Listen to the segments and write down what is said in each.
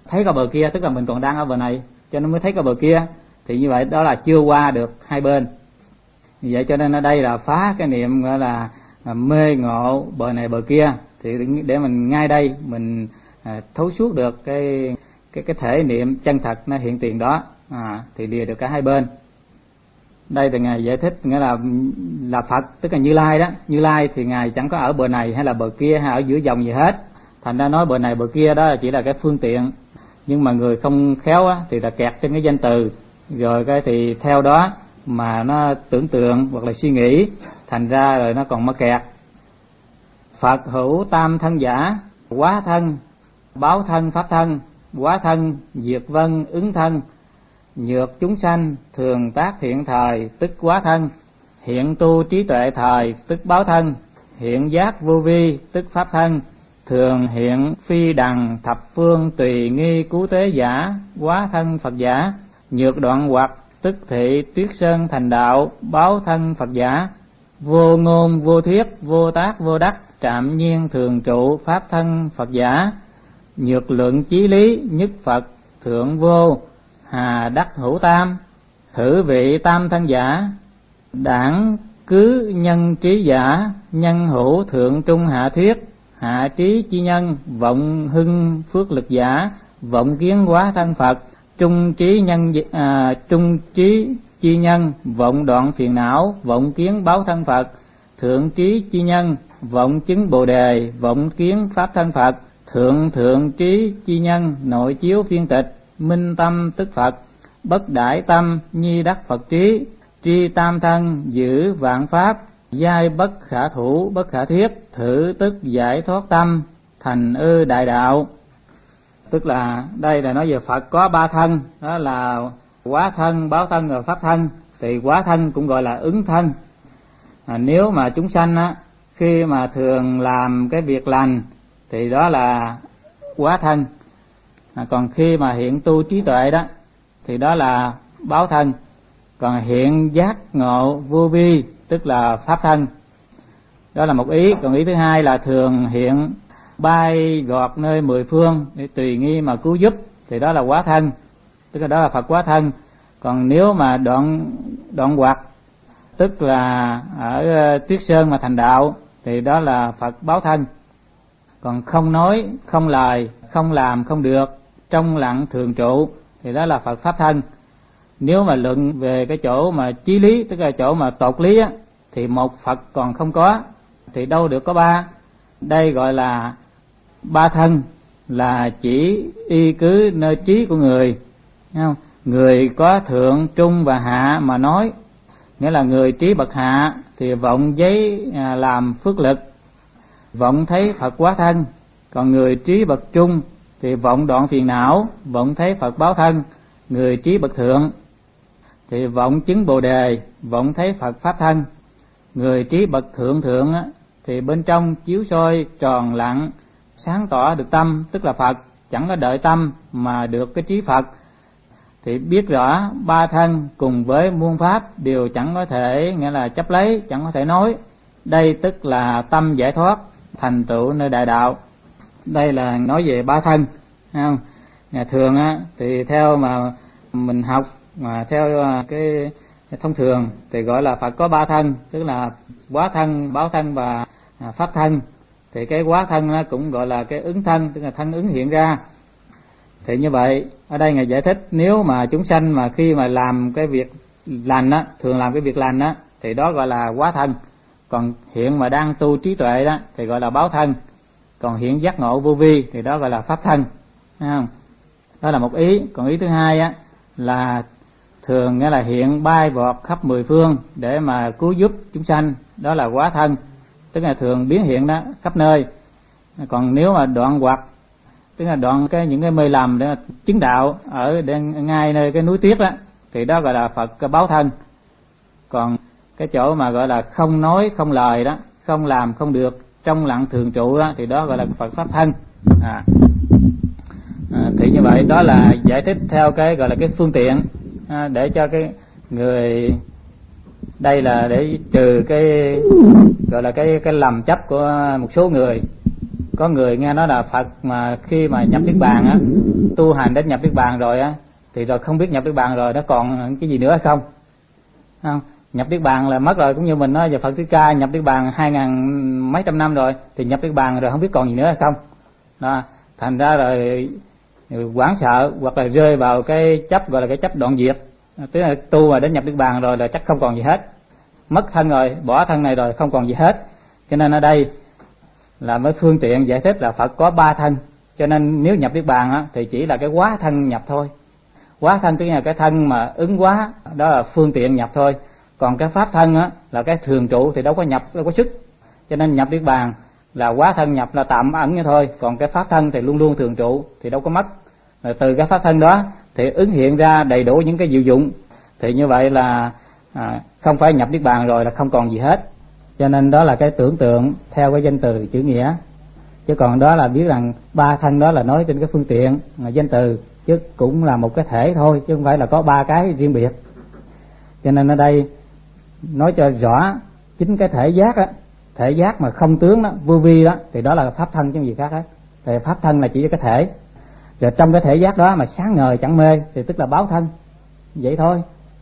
thấy có bờ kia, tức là mình còn đang ở bờ này cho nên mới thấy có bờ kia, thì như vậy đó là chưa qua được hai bên. Vì vậy cho nên ở đây là phá cái niệm gọi là mê ngộ bờ này bờ kia, thì để mình ngay đây mình thấu suốt được cái thể niệm chân thật nó hiện tiền đó, thì lìa được cả hai bên. Đây thì ngài giải thích nghĩa là Phật, tức là Như Lai đó. Như Lai thì ngài chẳng có ở bờ này hay là bờ kia hay ở giữa dòng gì hết, thành ra nói bờ này bờ kia đó chỉ là cái phương tiện. Nhưng mà người không khéo á, thì là kẹt trên cái danh từ, rồi cái thì theo đó mà nó tưởng tượng hoặc là suy nghĩ, thành ra rồi nó còn mắc kẹt. Phật hữu tam thân giả, hóa thân, báo thân, pháp thân, hóa thân, diệt vân, ứng thân, nhược chúng sanh, thường tác thiện thời, tức hóa thân, hiện tu trí tuệ thời, tức báo thân, hiện giác vô vi, tức pháp thân, thường hiện phi đằng thập phương tùy nghi cứu tế giả, hóa thân Phật giả, nhược đoạn hoặc, tức thị tuyết sơn thành đạo, báo thân Phật giả, vô ngôn vô thuyết, vô tác vô đắc, trạm nhiên thường trụ, pháp thân Phật giả, nhược lượng chí lý, nhất Phật, thượng vô, hà đắc hữu tam, thử vị tam thân giả, đảng cứ nhân trí giả, nhân hữu thượng trung hạ thuyết, hạ trí chi nhân, vọng hưng phước lực giả, vọng kiến hóa thân Phật, trung trí chi nhân, vọng đoạn phiền não, vọng kiến báo thân Phật, thượng trí chi nhân, vọng chứng Bồ đề, vọng kiến pháp thân Phật, thượng trí chi nhân, nội chiếu phiên tịch, minh tâm tức Phật, bất đãi tâm, nhi đắc Phật trí, tri tam thân, giữ vạn pháp, giai bất khả thủ, bất khả thuyết, thử tức giải thoát tâm, thành đại đạo. Tức là đây là nói về Phật có ba thân, đó là hóa thân, báo thân và pháp thân. Thì hóa thân cũng gọi là ứng thân. Nếu mà chúng sanh á, khi mà thường làm cái việc lành thì đó là hóa thân. Còn khi mà hiện tu trí tuệ đó thì đó là báo thân. Còn hiện giác ngộ vô vi tức là pháp thân. Đó là một ý. Còn ý thứ hai là thường hiện bay gọt nơi mười phương để tùy nghi mà cứu giúp, thì đó là hóa thân, tức là đó là Phật hóa thân. Còn nếu mà đoạn hoặc, tức là ở Tuyết Sơn mà thành đạo, thì đó là Phật báo thân. Còn không nói, không lời, không làm, không được, trong lặng thường trụ, thì đó là Phật pháp thân. Nếu mà luận về cái chỗ mà chí lý, tức là chỗ mà tột lý á, thì một Phật còn không có, thì đâu được có ba. Đây gọi là ba thân, là chỉ y cứ nơi trí của người, thấy không? Người có thượng, trung và hạ mà nói, nghĩa là người trí bậc hạ thì vọng giấy làm phước lực, vọng thấy Phật hóa thân. Còn người trí bậc trung thì vọng đoạn phiền não, vọng thấy Phật báo thân. Người trí bậc thượng thì vọng chứng Bồ đề, vọng thấy Phật pháp thân. Người trí bậc thượng thì bên trong chiếu soi tròn lặng, sáng tỏ được tâm, tức là Phật, chẳng có đợi tâm mà được cái trí Phật. Thì biết rõ ba thân cùng với muôn pháp đều chẳng có thể, nghĩa là chấp lấy, chẳng có thể nói. Đây tức là tâm giải thoát, thành tựu nơi đại đạo. Đây là nói về ba thân, thấy không? Thường á thì theo mà mình học mà theo cái thông thường thì gọi là Phật có ba thân, tức là hóa thân, báo thân và pháp thân. Thì cái hóa thân nó cũng gọi là cái ứng thân, tức là thân ứng hiện ra. Thì như vậy ở đây ngài giải thích, nếu mà chúng sanh mà khi mà làm cái việc lành á, thường làm cái việc lành á, thì đó gọi là hóa thân. Còn hiện mà đang tu trí tuệ đó thì gọi là báo thân. Còn hiện giác ngộ vô vi thì đó gọi là pháp thân, thấy không? Đó là một ý. Còn ý thứ hai á là thường nghĩa là hiện bay vọt khắp mười phương để mà cứu giúp chúng sanh, đó là hóa thân, tức là thường biến hiện đó khắp nơi. Còn nếu mà đoạn hoặc, tức là đoạn những cái mê lầm để chứng đạo ở ngay nơi cái núi Tuyết đó, thì đó gọi là Phật báo thân. Còn cái chỗ mà gọi là không nói không lời đó, không làm không được, trong lặng thường trụ đó, thì đó gọi là Phật pháp thân. Thì như vậy đó là giải thích theo cái gọi là cái phương tiện, để cho cái người, đây là để trừ cái gọi là cái lầm chấp của một số người. Có người nghe nói là Phật mà khi mà nhập niết bàn á, tu hành đến nhập niết bàn rồi á, thì rồi không biết nhập niết bàn rồi nó còn cái gì nữa hay không? Không, nhập niết bàn là mất rồi, cũng như mình nói giờ Phật Thích Ca nhập niết bàn 2000 mấy trăm năm rồi, thì nhập niết bàn rồi không biết còn gì nữa hay không? Đó, thành ra rồi hoảng sợ hoặc là rơi vào cái chấp gọi là cái chấp đoạn diệt, tức là tu mà đến nhập niết bàn rồi là chắc không còn gì hết, mất thân rồi, bỏ thân này rồi không còn gì hết. Cho nên ở đây là mới phương tiện giải thích là Phật có 3 thân. Cho nên nếu nhập niết bàn á, thì chỉ là cái hóa thân nhập thôi. Hóa thân tức là cái thân mà ứng hóa, đó là phương tiện nhập thôi. Còn cái pháp thân á, là cái thường trụ thì đâu có nhập, đâu có sức. Cho nên nhập niết bàn là hóa thân nhập là tạm ẩn như thôi. Còn cái pháp thân thì luôn luôn thường trụ thì đâu có mất. Rồi từ cái pháp thân đó thì ứng hiện ra đầy đủ những cái diệu dụng. Thì như vậy là không phải nhập niết bàn rồi là không còn gì hết. Cho nên đó là cái tưởng tượng theo cái danh từ chữ nghĩa. Chứ còn đó là biết rằng 3 thân đó là nói trên cái phương tiện danh từ, chứ cũng là một cái thể thôi, chứ không phải là có 3 cái riêng biệt. Cho nên ở đây nói cho rõ chính cái thể giác á, thể giác mà không tướng đó, vô vi đó, thì đó là pháp thân chứ không gì khác hết. Thì pháp thân là chỉ cho cái thể. Rồi trong cái thể giác đó mà sáng ngời chẳng mê thì tức là báo thân, vậy thôi.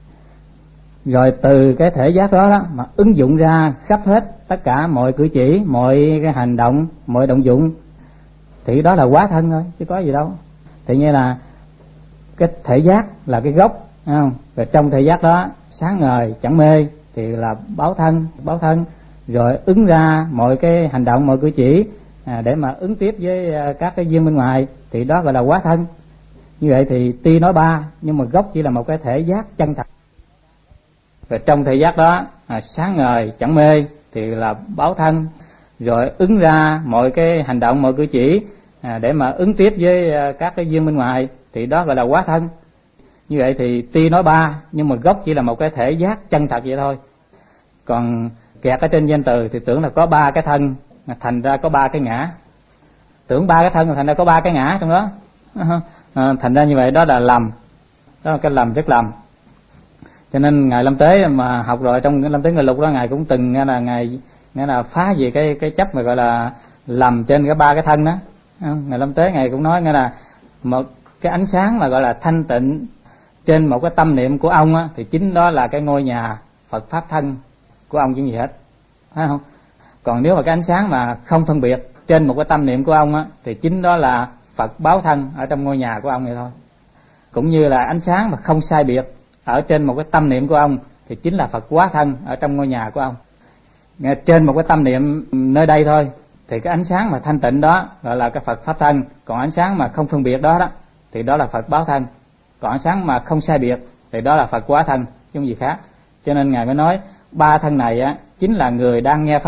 Rồi từ cái thể giác đó, mà ứng dụng ra khắp hết tất cả mọi cử chỉ, mọi cái hành động, mọi động dụng, thì đó là hóa thân thôi chứ có gì đâu. Thì như là cái thể giác là cái gốc, không? Rồi trong thể giác đó sáng ngời chẳng mê thì là báo thân. Rồi ứng ra mọi cái hành động, mọi cử chỉ để mà ứng tiếp với các cái duyên bên ngoài thì đó gọi là hóa thân. Như vậy thì tuy nói 3 nhưng mà gốc chỉ là một cái thể giác chân thật. Rồi trong thể giác đó sáng ngời chẳng mê thì là báo thân. Rồi ứng ra mọi cái hành động, mọi cử chỉ để mà ứng tiếp với các cái duyên bên ngoài thì đó gọi là hóa thân. Như vậy thì tuy nói 3 nhưng mà gốc chỉ là một cái thể giác chân thật vậy thôi. Còn kẹt ở trên danh từ thì tưởng là có 3 cái thân, thành ra có 3 cái ngã. Tưởng 3 cái thân thành ra có 3 cái ngã trong đó. Thành ra như vậy đó là lầm. Đó là cái lầm rất lầm. Cho nên ngài Lâm Tế mà học rồi trong cái Lâm Tế Người Lục đó, ngài cũng từng nghe là ngài nghe là phá về cái chấp mà gọi là lầm trên cái 3 cái thân đó. Ngài Lâm Tế ngài cũng nói nghe là một cái ánh sáng mà gọi là thanh tịnh trên một cái tâm niệm của ông á, thì chính đó là cái ngôi nhà Phật pháp thân của ông chứ gì hết, phải không? Còn nếu mà cái ánh sáng mà không phân biệt trên một cái tâm niệm của ông á, thì chính đó là Phật báo thân ở trong ngôi nhà của ông vậy thôi. Cũng như là ánh sáng mà không sai biệt ở trên một cái tâm niệm của ông thì chính là Phật hóa thân ở trong ngôi nhà của ông. Trên một cái tâm niệm nơi đây thôi thì cái ánh sáng mà thanh tịnh đó gọi là cái Phật pháp thân. Còn ánh sáng mà không phân biệt đó thì đó là Phật báo thân. Còn ánh sáng mà không sai biệt thì đó là Phật hóa thân chứ không gì khác. Cho nên ngài mới nói 3 thân này á chính là người đang nghe pháp